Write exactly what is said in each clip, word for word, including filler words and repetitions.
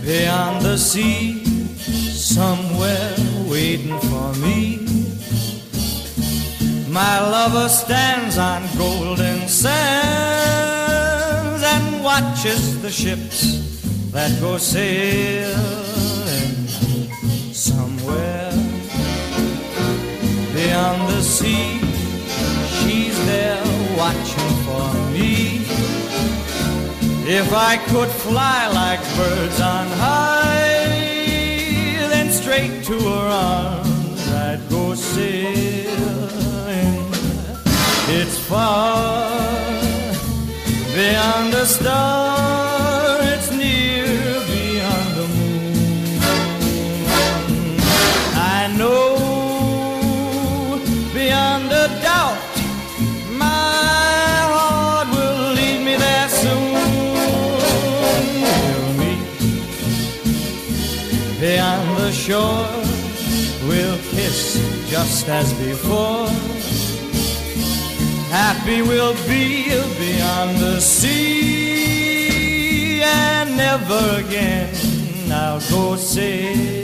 beyond the sea, somewhere waiting for me. My lover stands on golden sands and watches the ships that go sailing somewhere beyond the sea. She's there watching for me. If I could fly like birds on high, then straight to her arms I'd go sailing. It's far beyond the star, it's near beyond the moon. I know beyond a doubt my heart will lead me there soon. We'll meet beyond the shore, we'll kiss just as before. Happy we'll be beyond the sea, and never again I'll go sailing.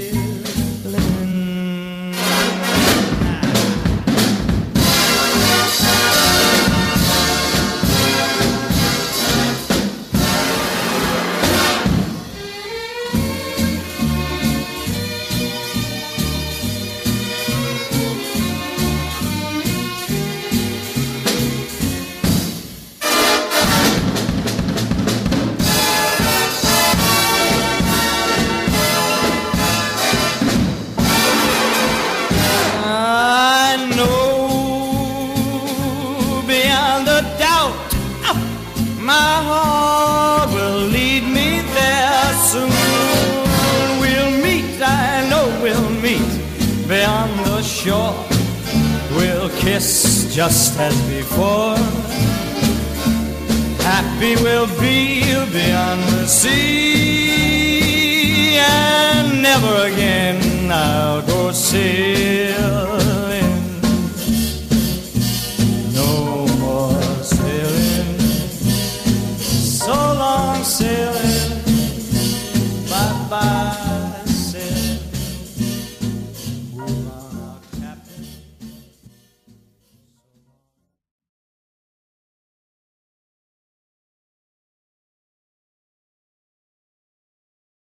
My heart will lead me there soon. We'll meet, I know we'll meet beyond the shore. We'll kiss just as before. Happy we'll be beyond the sea, and never again I'll go see.